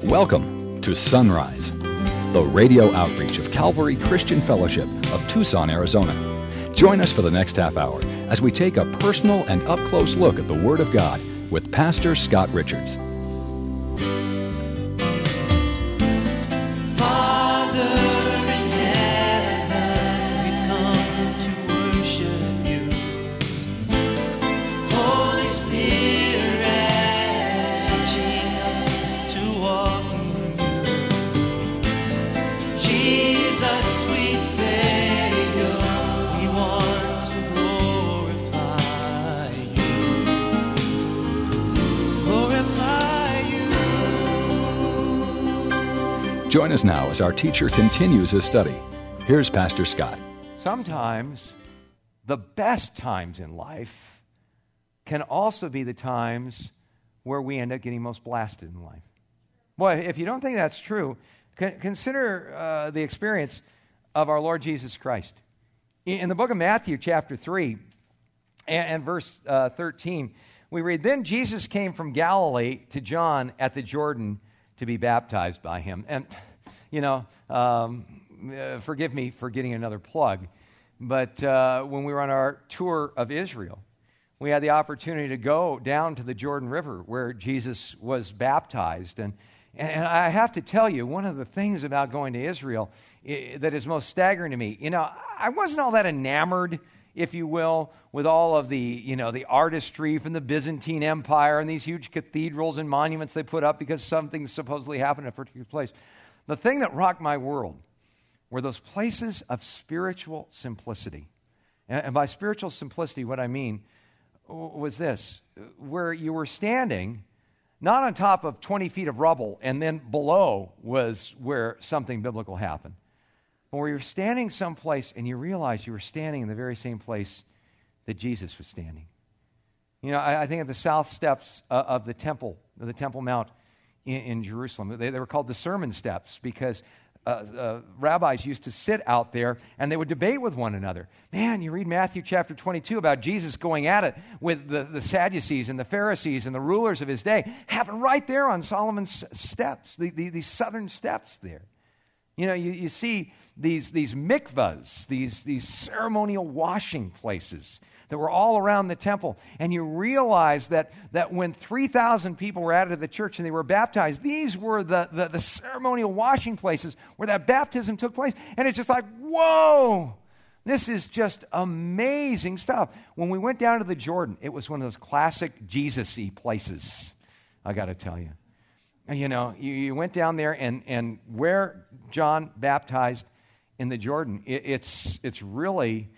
Welcome to Sunrise, the radio outreach of Calvary Christian Fellowship of Tucson, Arizona. Join us for the next half hour as we take a personal and up-close look at the Word of God with Pastor Scott Richards. Join us now as our teacher continues his study. Here's Pastor Scott. Sometimes the best times in life can also be the times where we end up getting most blasted in life. Boy, if you don't think that's true, consider the experience of our Lord Jesus Christ. In the book of Matthew, chapter 3, and verse 13, we read, "Then Jesus came from Galilee to John at the Jordan to be baptized by him." And, forgive me for getting another plug, but when we were on our tour of Israel, we had the opportunity to go down to the Jordan River where Jesus was baptized. And I have to tell you, one of the things about going to Israel that is most staggering to me, I wasn't all that enamored, if you will, with all of the artistry from the Byzantine Empire and these huge cathedrals and monuments they put up because something supposedly happened in a particular place. The thing that rocked my world were those places of spiritual simplicity. And by spiritual simplicity, what I mean was this, where you were standing not on top of 20 feet of rubble and then below was where something biblical happened. But where you're standing someplace and you realize you were standing in the very same place that Jesus was standing. I think of the south steps of the Temple Mount in Jerusalem. They were called the Sermon Steps because rabbis used to sit out there and they would debate with one another. Man, you read Matthew chapter 22 about Jesus going at it with the Sadducees and the Pharisees and the rulers of his day. Happened right there on Solomon's steps, these southern steps there. You see these mikvahs, these ceremonial washing places that were all around the temple. And you realize that when 3,000 people were added to the church and they were baptized, these were the ceremonial washing places where that baptism took place. And it's just like, whoa, this is just amazing stuff. When we went down to the Jordan, it was one of those classic Jesus-y places, I got to tell you. You went down there and where John baptized in the Jordan, it's really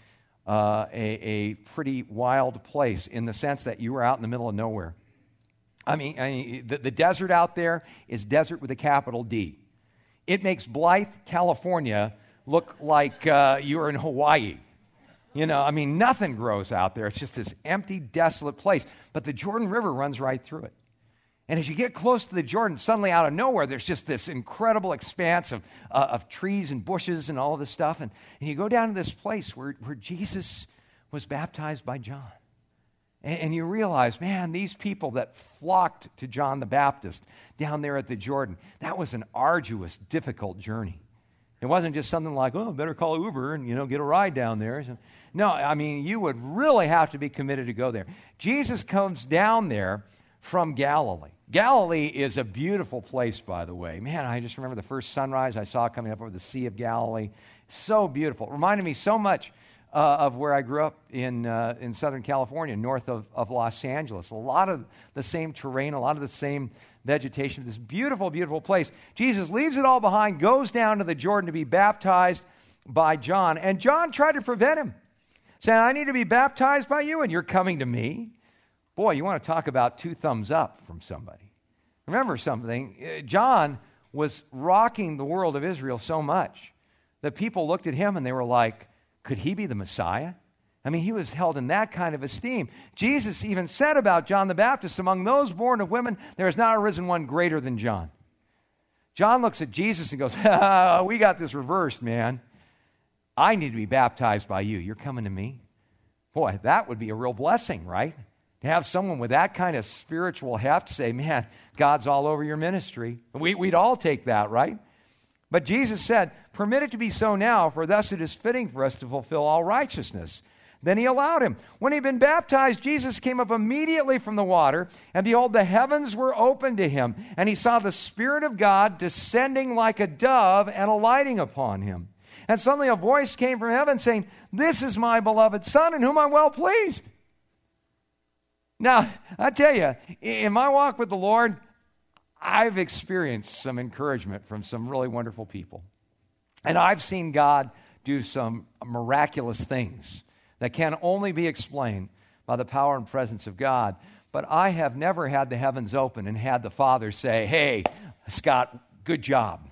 a pretty wild place in the sense that you were out in the middle of nowhere. I mean, the desert out there is desert with a capital D. It makes Blythe, California look like you're in Hawaii. Nothing grows out there. It's just this empty, desolate place. But the Jordan River runs right through it. And as you get close to the Jordan, suddenly out of nowhere, there's just this incredible expanse of trees and bushes and all of this stuff. And you go down to this place where Jesus was baptized by John. And you realize, man, these people that flocked to John the Baptist down there at the Jordan, that was an arduous, difficult journey. It wasn't just something like, better call Uber and, get a ride down there. No, you would really have to be committed to go there. Jesus comes down there from Galilee. Galilee is a beautiful place, by the way. Man, I just remember the first sunrise I saw coming up over the Sea of Galilee. So beautiful. It reminded me so much of where I grew up in Southern California, north of Los Angeles. A lot of the same terrain, a lot of the same vegetation. This beautiful, beautiful place. Jesus leaves it all behind, goes down to the Jordan to be baptized by John. And John tried to prevent him, saying, I need to be baptized by you, and you're coming to me. Boy, you want to talk about two thumbs up from somebody. Remember something, John was rocking the world of Israel so much that people looked at him and they were like, could he be the Messiah? He was held in that kind of esteem. Jesus even said about John the Baptist, among those born of women, there has not arisen one greater than John. John looks at Jesus and goes, we got this reversed, man. I need to be baptized by you. You're coming to me? Boy, that would be a real blessing, right? To have someone with that kind of spiritual heft say, man, God's all over your ministry. We'd all take that, right? But Jesus said, permit it to be so now, for thus it is fitting for us to fulfill all righteousness. Then he allowed him. When he'd been baptized, Jesus came up immediately from the water, and behold, the heavens were opened to him, and he saw the Spirit of God descending like a dove and alighting upon him. And suddenly a voice came from heaven saying, this is my beloved Son, in whom I'm well pleased. Now, I tell you, in my walk with the Lord, I've experienced some encouragement from some really wonderful people. And I've seen God do some miraculous things that can only be explained by the power and presence of God. But I have never had the heavens open and had the Father say, hey, Scott, good job.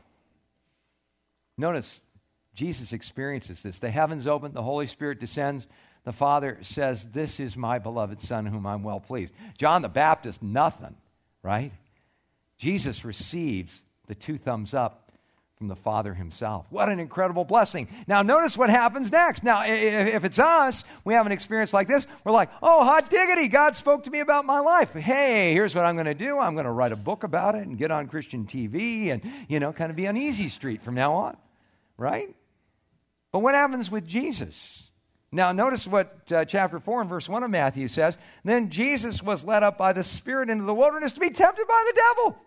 Notice, Jesus experiences this. The heavens open, the Holy Spirit descends. The Father says, this is my beloved Son, whom I'm well pleased. John the Baptist, nothing, right? Jesus receives the 2 thumbs up from the Father himself. What an incredible blessing. Now, notice what happens next. Now, if it's us, we have an experience like this, we're like, oh, hot diggity, God spoke to me about my life. Hey, here's what I'm going to do. I'm going to write a book about it and get on Christian TV and, kind of be on Easy Street from now on, right? But what happens with Jesus? Now, notice what chapter 4 and verse 1 of Matthew says. Then Jesus was led up by the Spirit into the wilderness to be tempted by the devil.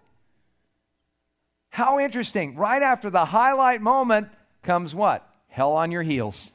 How interesting. Right after the highlight moment comes what? Hell on your heels.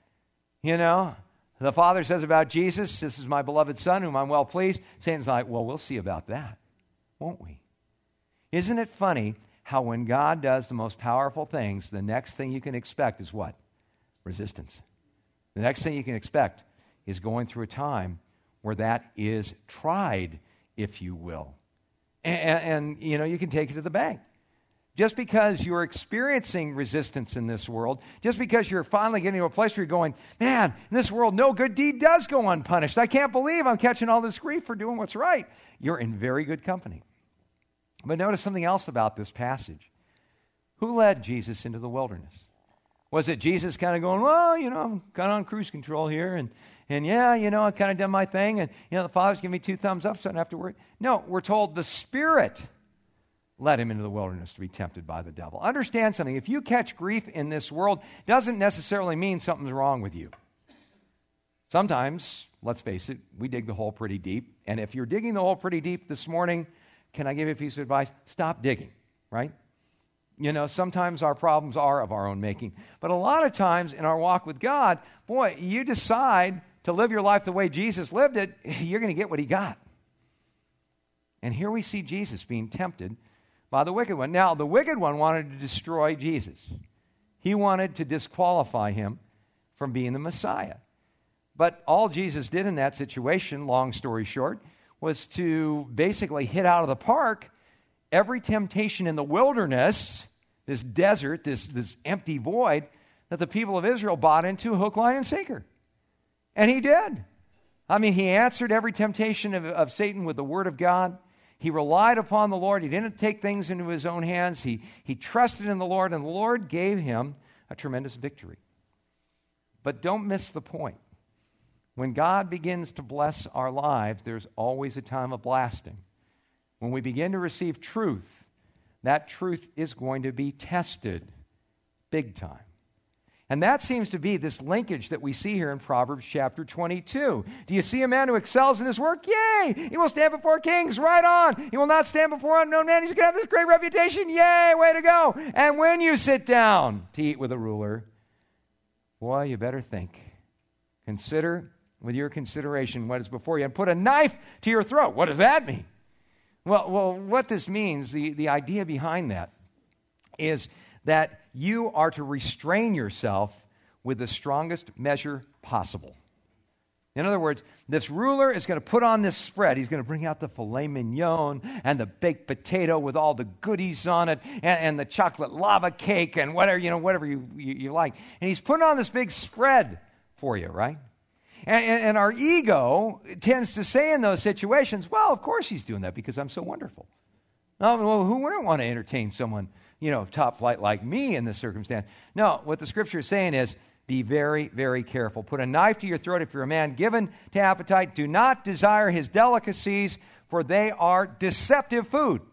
The Father says about Jesus, this is my beloved Son, whom I'm well pleased. Satan's like, well, we'll see about that, won't we? Isn't it funny how when God does the most powerful things, the next thing you can expect is what? Resistance. The next thing you can expect is going through a time where that is tried, if you will. And you can take it to the bank. Just because you're experiencing resistance in this world, just because you're finally getting to a place where you're going, man, in this world, no good deed does go unpunished. I can't believe I'm catching all this grief for doing what's right. You're in very good company. But notice something else about this passage. Who led Jesus into the wilderness? Was it Jesus kind of going, well, I'm kind of on cruise control here, and yeah, I've kind of done my thing, and, the Father's giving me 2 thumbs up, so I don't have to worry. No, we're told the Spirit led him into the wilderness to be tempted by the devil. Understand something. If you catch grief in this world, doesn't necessarily mean something's wrong with you. Sometimes, let's face it, we dig the hole pretty deep, and if you're digging the hole pretty deep this morning, can I give you a piece of advice? Stop digging, right? Sometimes our problems are of our own making. But a lot of times in our walk with God, boy, you decide to live your life the way Jesus lived it, you're going to get what he got. And here we see Jesus being tempted by the wicked one. Now, the wicked one wanted to destroy Jesus. He wanted to disqualify him from being the Messiah. But all Jesus did in that situation, long story short, was to basically hit out of the park every temptation in the wilderness, this desert, this empty void, that the people of Israel bought into hook, line, and sinker. And he did. He answered every temptation of Satan with the word of God. He relied upon the Lord. He didn't take things into his own hands. He trusted in the Lord, and the Lord gave him a tremendous victory. But don't miss the point. When God begins to bless our lives, there's always a time of blasting. When we begin to receive truth, that truth is going to be tested big time. And that seems to be this linkage that we see here in Proverbs chapter 22. Do you see a man who excels in his work? Yay! He will stand before kings. Right on. He will not stand before unknown men. He's going to have this great reputation. Yay! Way to go. And when you sit down to eat with a ruler, boy, you better think. Consider with your consideration what is before you and put a knife to your throat. What does that mean? Well, what this means, the idea behind that is that you are to restrain yourself with the strongest measure possible. In other words, this ruler is going to put on this spread. He's going to bring out the filet mignon and the baked potato with all the goodies on it and the chocolate lava cake and whatever you like. And he's putting on this big spread for you, right? And our ego tends to say in those situations, well, of course he's doing that because I'm so wonderful. Well, who wouldn't want to entertain someone, top flight like me in this circumstance? No, what the Scripture is saying is, Be very, very careful. Put a knife to your throat if you're a man given to appetite. Do not desire his delicacies, for they are deceptive food.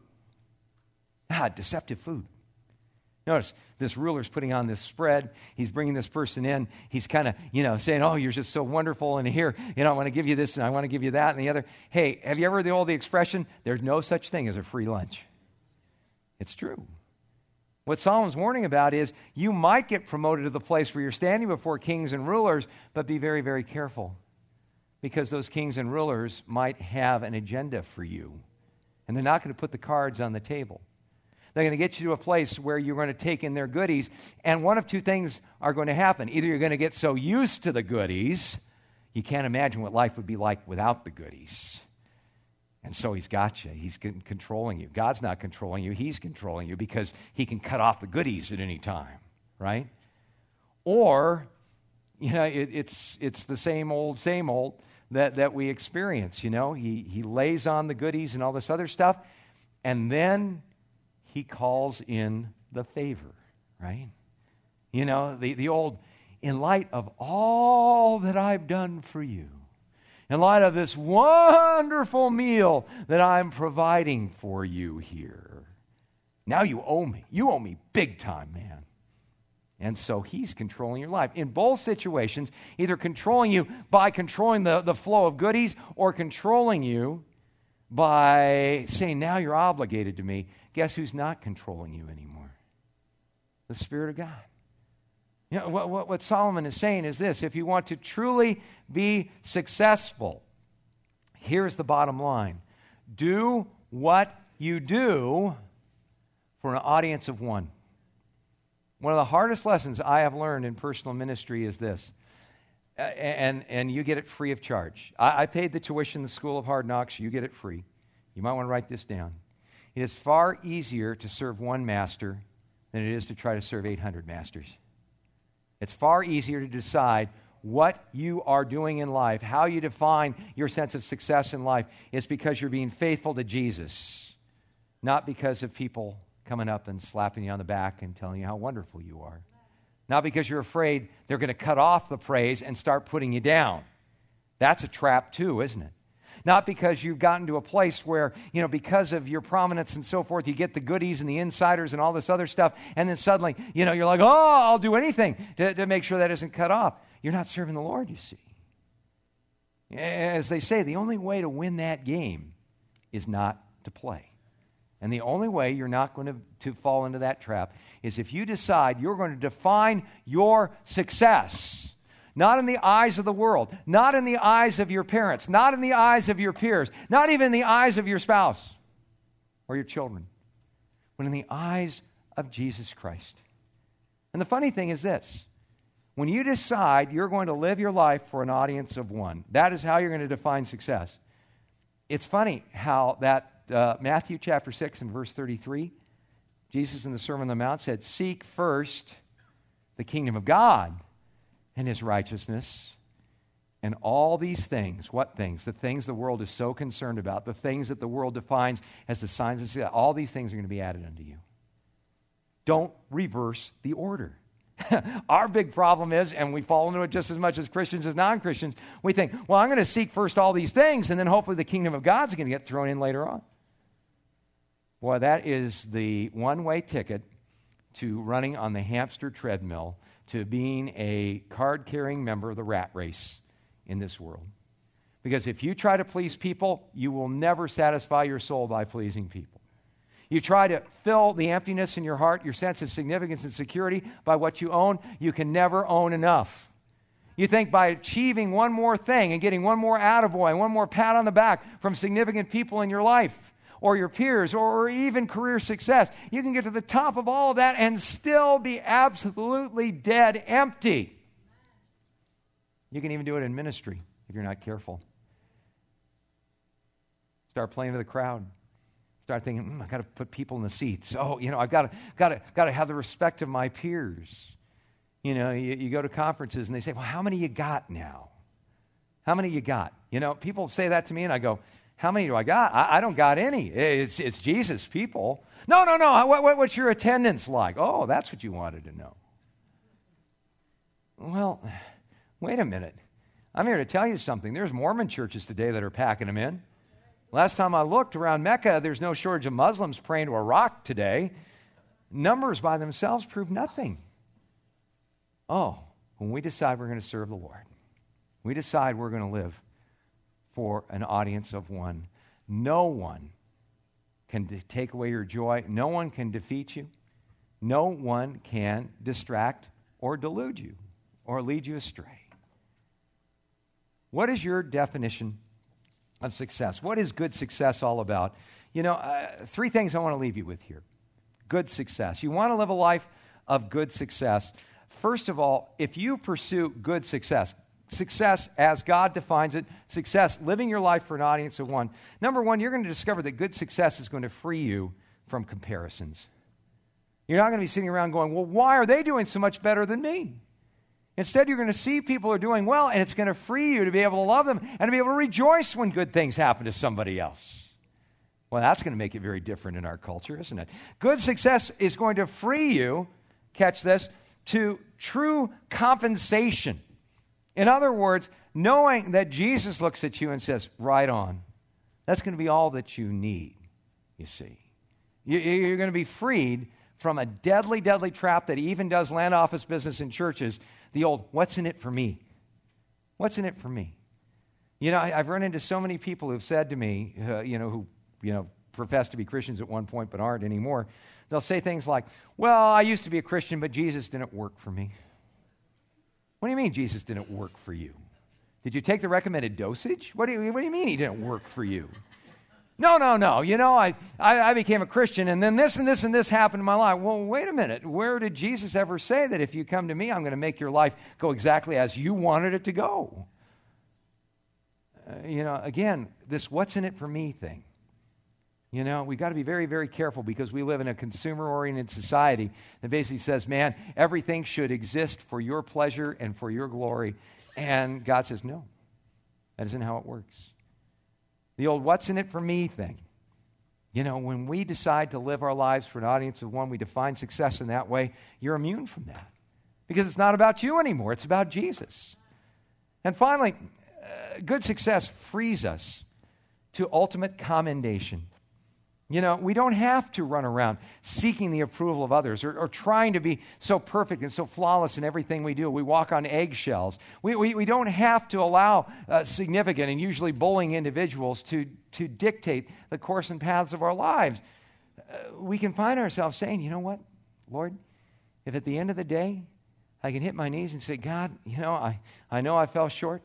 Deceptive food. Notice, this ruler's putting on this spread. He's bringing this person in. He's kind of, saying, oh, you're just so wonderful. And here, I want to give you this and I want to give you that and the other. Hey, have you ever heard the expression, there's no such thing as a free lunch? It's true. What Solomon's warning about is you might get promoted to the place where you're standing before kings and rulers, but be very, very careful, because those kings and rulers might have an agenda for you, and they're not going to put the cards on the table. They're going to get you to a place where you're going to take in their goodies, and one of two things are going to happen. Either you're going to get so used to the goodies, you can't imagine what life would be like without the goodies. And so he's got you. He's controlling you. God's not controlling you. He's controlling you because he can cut off the goodies at any time, right? Or, it's the same old that we experience, He lays on the goodies and all this other stuff, and then he calls in the favor, right? The old, in light of all that I've done for you, in light of this wonderful meal that I'm providing for you here, now you owe me. You owe me big time, man. And so he's controlling your life. In both situations, either controlling you by controlling the flow of goodies, or controlling you by saying, now you're obligated to me. Guess who's not controlling you anymore? The Spirit of God. What Solomon is saying is this: if you want to truly be successful, here's the bottom line. Do what you do for an audience of one. One of the hardest lessons I have learned in personal ministry is this, and you get it free of charge. I paid the tuition in the School of Hard Knocks. You get it free. You might want to write this down. It is far easier to serve one master than it is to try to serve 800 masters. It's far easier to decide what you are doing in life, how you define your sense of success in life, is because you're being faithful to Jesus, not because of people coming up and slapping you on the back and telling you how wonderful you are. Not because you're afraid they're going to cut off the praise and start putting you down. That's a trap too, isn't it? Not because you've gotten to a place where, because of your prominence and so forth, you get the goodies and the insiders and all this other stuff, and then suddenly, you're like, oh, I'll do anything to make sure that isn't cut off. You're not serving the Lord, you see. As they say, the only way to win that game is not to play. And the only way you're not going to fall into that trap is if you decide you're going to define your success, not in the eyes of the world, not in the eyes of your parents, not in the eyes of your peers, not even in the eyes of your spouse or your children, but in the eyes of Jesus Christ. And the funny thing is this: when you decide you're going to live your life for an audience of one, that is how you're going to define success. It's funny how that Matthew chapter 6 and verse 33, Jesus in the Sermon on the Mount said, seek first the kingdom of God and his righteousness, and all these things. What things? The things the world is so concerned about, the things that the world defines as the signs of success, all these things are going to be added unto you. Don't reverse the order. Our big problem is, and we fall into it just as much as Christians as non-Christians, we think, well, I'm going to seek first all these things, and then hopefully the kingdom of God's going to get thrown in later on. Boy, that is the one-way ticket to running on the hamster treadmill, to being a card-carrying member of the rat race in this world. Because if you try to please people, you will never satisfy your soul by pleasing people. You try to fill the emptiness in your heart, your sense of significance and security by what you own, you can never own enough. You think by achieving one more thing and getting one more attaboy, one more pat on the back from significant people in your life, or your peers, or even career success, you can get to the top of all of that and still be absolutely dead empty. You can even do it in ministry if you're not careful. Start playing to the crowd. Start thinking, I've got to put people in the seats. Oh, I've got to have the respect of my peers. You go to conferences and they say, well, how many you got now? How many you got? People say that to me and I go, how many do I got? I don't got any. It's Jesus people. No. What's your attendance like? Oh, that's what you wanted to know. Well, wait a minute. I'm here to tell you something. There's Mormon churches today that are packing them in. Last time I looked around Mecca, there's no shortage of Muslims praying to a rock today. Numbers by themselves prove nothing. Oh, when we decide we're going to serve the Lord, we decide we're going to live for an audience of one, no one can take away your joy. No one can defeat you. No one can distract or delude you or lead you astray. What is your definition of success? What is good success all about? Three things I want to leave you with here. Good success. You want to live a life of good success. First of all, if you pursue good success as God defines it, success, living your life for an audience of one. Number one, you're going to discover that good success is going to free you from comparisons. You're not going to be sitting around going, well, why are they doing so much better than me? Instead, you're going to see people are doing well, and it's going to free you to be able to love them and to be able to rejoice when good things happen to somebody else. Well, that's going to make it very different in our culture, isn't it? Good success is going to free you, catch this, to true compensation. In other words, knowing that Jesus looks at you and says, right on. That's going to be all that you need, you see. You're going to be freed from a deadly, deadly trap that even does land office business in churches, the old, what's in it for me? What's in it for me? I've run into so many people who've said to me, who profess to be Christians at one point but aren't anymore. They'll say things like, well, I used to be a Christian, but Jesus didn't work for me. What do you mean Jesus didn't work for you? Did you take the recommended dosage? What do you mean he didn't work for you? No. I became a Christian, and then this and this and this happened in my life. Well, wait a minute. Where did Jesus ever say that if you come to me, I'm going to make your life go exactly as you wanted it to go? Again, this what's in it for me thing. We've got to be very, very careful because we live in a consumer-oriented society that basically says, man, everything should exist for your pleasure and for your glory. And God says, no, that isn't how it works. The old what's in it for me thing. When we decide to live our lives for an audience of one, we define success in that way, you're immune from that. Because it's not about you anymore, it's about Jesus. And finally, good success frees us to ultimate commendation. We don't have to run around seeking the approval of others or trying to be so perfect and so flawless in everything we do. We walk on eggshells. We don't have to allow significant and usually bullying individuals to dictate the course and paths of our lives. We can find ourselves saying, you know what, Lord, if at the end of the day I can hit my knees and say, God, I know I fell short,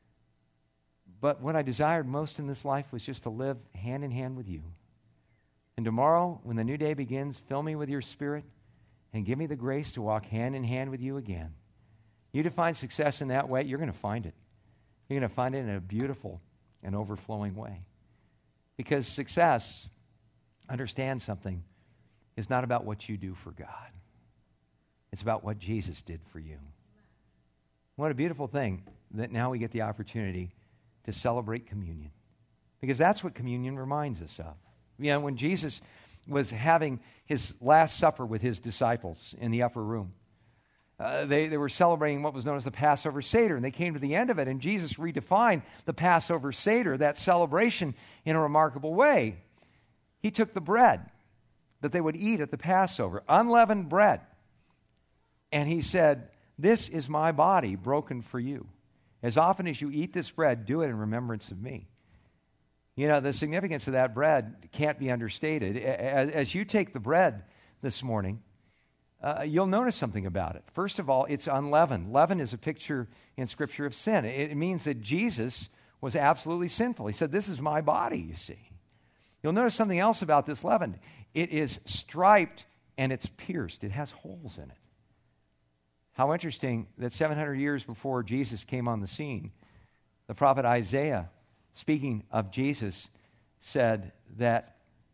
but what I desired most in this life was just to live hand in hand with you. And tomorrow, when the new day begins, fill me with your Spirit and give me the grace to walk hand in hand with you again. You define success in that way, you're going to find it. You're going to find it in a beautiful and overflowing way. Because success, understand something, is not about what you do for God. It's about what Jesus did for you. What a beautiful thing that now we get the opportunity to celebrate communion. Because that's what communion reminds us of. When Jesus was having his Last Supper with his disciples in the upper room, they were celebrating what was known as the Passover Seder, and they came to the end of it, and Jesus redefined the Passover Seder, that celebration, in a remarkable way. He took the bread that they would eat at the Passover, unleavened bread, and he said, this is my body broken for you. As often as you eat this bread, do it in remembrance of me. The significance of that bread can't be understated. As you take the bread this morning, you'll notice something about it. First of all, it's unleavened. Leaven is a picture in Scripture of sin. It means that Jesus was absolutely sinful. He said, this is my body, you see. You'll notice something else about this leaven. It is striped and it's pierced. It has holes in it. How interesting that 700 years before Jesus came on the scene, the prophet Isaiah, speaking of Jesus, said that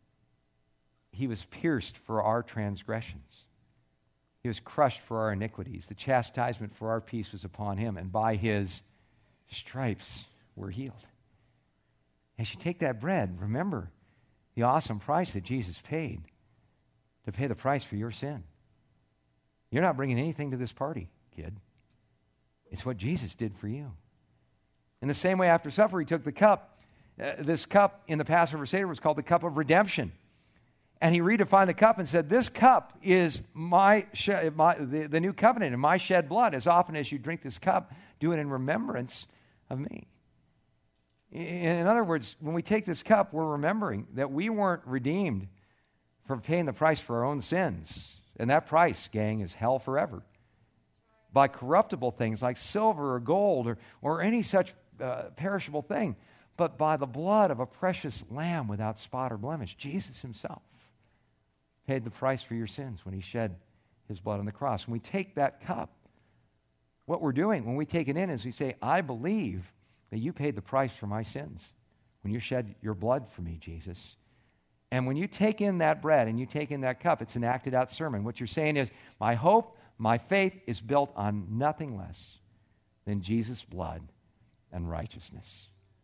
he was pierced for our transgressions. He was crushed for our iniquities. The chastisement for our peace was upon him, and by his stripes we're healed. As you take that bread, remember the awesome price that Jesus paid to pay the price for your sin. You're not bringing anything to this party, kid. It's what Jesus did for you. In the same way, after supper, he took the cup. This cup in the Passover Seder was called the cup of redemption. And he redefined the cup and said, this cup is the new covenant in my shed blood. As often as you drink this cup, do it in remembrance of me. In other words, when we take this cup, we're remembering that we weren't redeemed for paying the price for our own sins. And that price, gang, is hell forever. By corruptible things like silver or gold or any such perishable thing, but by the blood of a precious lamb without spot or blemish. Jesus himself paid the price for your sins when he shed his blood on the cross. When we take that cup, what we're doing when we take it in is we say, I believe that you paid the price for my sins when you shed your blood for me, Jesus. And when you take in that bread and you take in that cup, it's an acted out sermon. What you're saying is, my hope, my faith is built on nothing less than Jesus' blood and righteousness.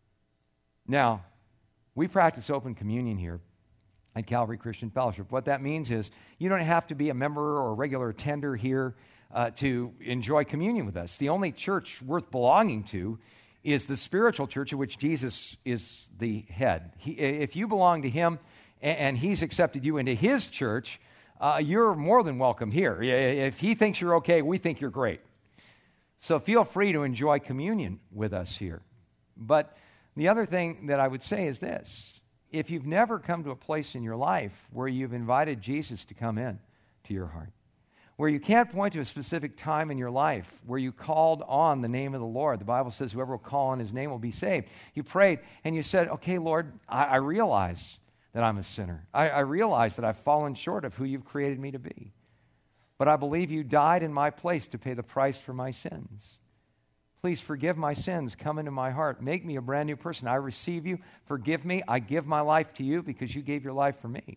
Now, we practice open communion here at Calvary Christian Fellowship. What that means is you don't have to be a member or a regular attender here to enjoy communion with us. The only church worth belonging to is the spiritual church of which Jesus is the head. If you belong to him and he's accepted you into his church, you're more than welcome here. If he thinks you're okay, we think you're great. So feel free to enjoy communion with us here. But the other thing that I would say is this. If you've never come to a place in your life where you've invited Jesus to come in to your heart, where you can't point to a specific time in your life where you called on the name of the Lord. The Bible says whoever will call on his name will be saved. You prayed and you said, okay, Lord, I realize that I'm a sinner. I realize that I've fallen short of who you've created me to be. But I believe you died in my place to pay the price for my sins. Please forgive my sins. Come into my heart. Make me a brand new person. I receive you. Forgive me. I give my life to you because you gave your life for me.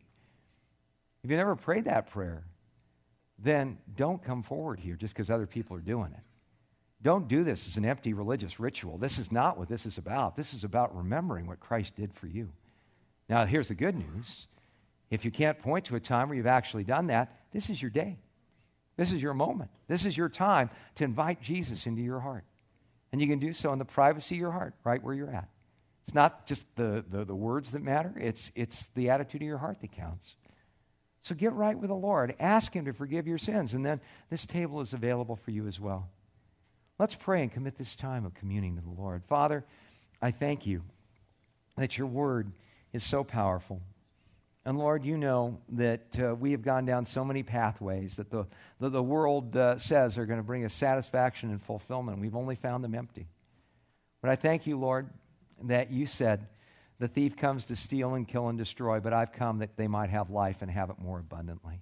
If you never prayed that prayer, then don't come forward here just because other people are doing it. Don't do this as an empty religious ritual. This is not what this is about. This is about remembering what Christ did for you. Now, here's the good news. If you can't point to a time where you've actually done that, this is your day. This is your moment. This is your time to invite Jesus into your heart. And you can do so in the privacy of your heart, right where you're at. It's not just the words that matter. It's the attitude of your heart that counts. So get right with the Lord. Ask him to forgive your sins. And then this table is available for you as well. Let's pray and commit this time of communing to the Lord. Father, I thank you that your word is so powerful. And Lord, you know that we have gone down so many pathways that the world says are going to bring us satisfaction and fulfillment. We've only found them empty. But I thank you, Lord, that you said, the thief comes to steal and kill and destroy, but I've come that they might have life and have it more abundantly.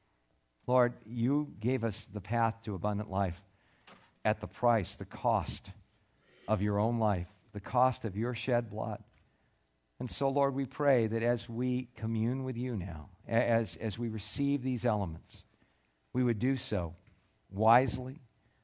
Lord, you gave us the path to abundant life at the price, the cost of your own life, the cost of your shed blood. And so, Lord, we pray that as we commune with you now, as we receive these elements, we would do so wisely,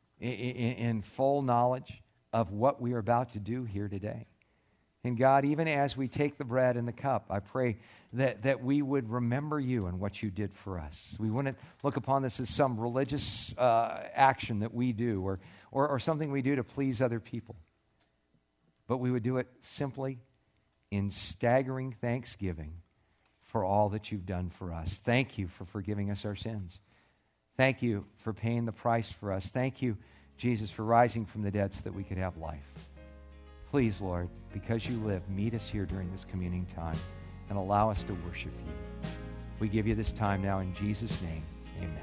in full knowledge of what we are about to do here today. And God, even as we take the bread and the cup, I pray that we would remember you and what you did for us. We wouldn't look upon this as some religious action that we do or something we do to please other people. But we would do it simply in staggering thanksgiving for all that you've done for us. Thank you for forgiving us our sins. Thank you for paying the price for us. Thank you, Jesus, for rising from the dead so that we could have life. Please, Lord, because you live, meet us here during this communing time and allow us to worship you. We give you this time now in Jesus' name. Amen.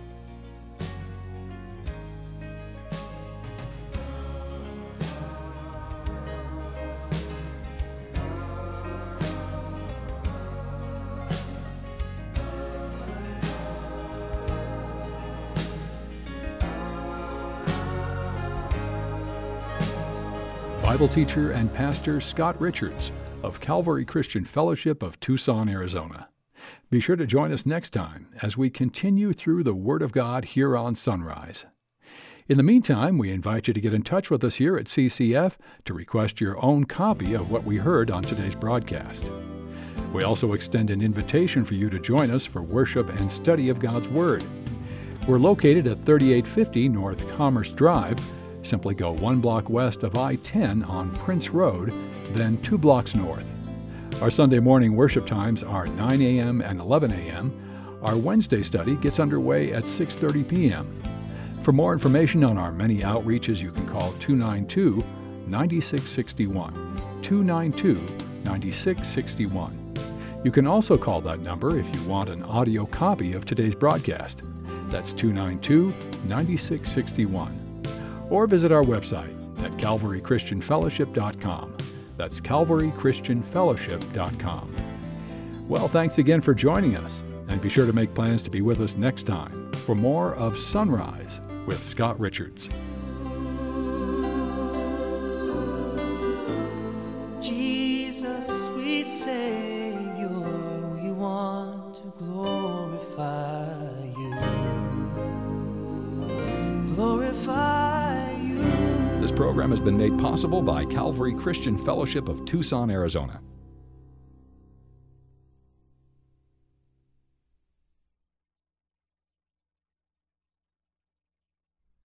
Bible teacher and pastor Scott Richards of Calvary Christian Fellowship of Tucson, Arizona. Be sure to join us next time as we continue through the Word of God here on Sunrise. In the meantime, we invite you to get in touch with us here at CCF to request your own copy of what we heard on today's broadcast. We also extend an invitation for you to join us for worship and study of God's Word. We're located at 3850 North Commerce Drive, Simply go 1 block west of I-10 on Prince Road, then 2 blocks north. Our Sunday morning worship times are 9 a.m. and 11 a.m. Our Wednesday study gets underway at 6:30 p.m. For more information on our many outreaches, you can call 292-9661, 292-9661. You can also call that number if you want an audio copy of today's broadcast. That's 292-9661. Or visit our website at calvarychristianfellowship.com. That's calvarychristianfellowship.com. Well, thanks again for joining us, and be sure to make plans to be with us next time for more of Sunrise with Scott Richards. Jesus, sweet Savior, we want to glorify you. Glorify you. This program has been made possible by Calvary Christian Fellowship of Tucson, Arizona.